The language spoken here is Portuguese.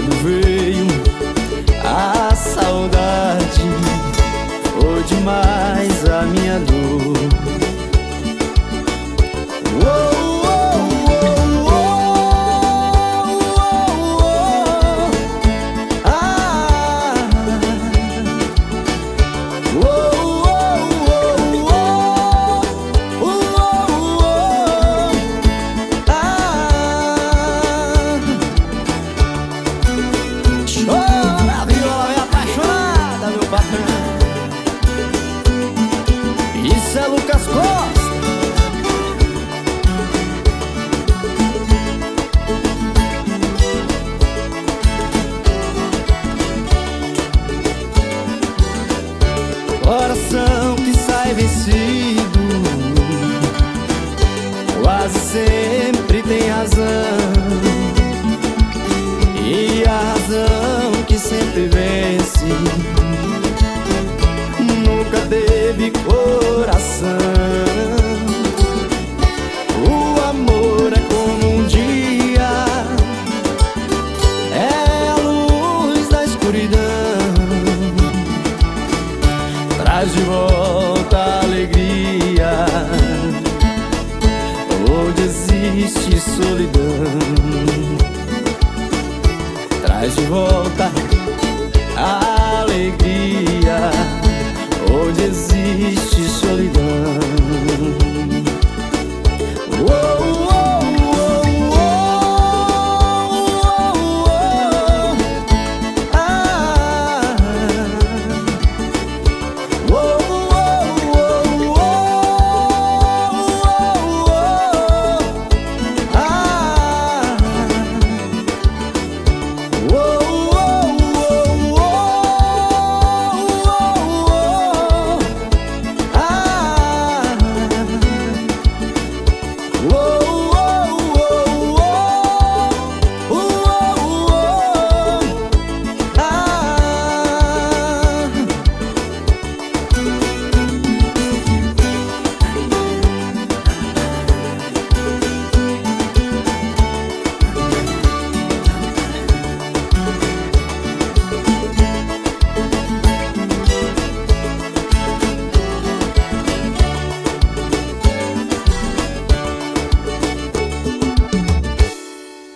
quando veio a saudade, foi demais a minha dor. Isso é Lucas Costa. Coração que sai vencido quase sempre tem razão, e a razão que sempre vence nunca teve coração. O amor é como um dia, é a luz da escuridão, traz de volta a alegria onde existe solidão, traz de volta a alegria onde existe solidão.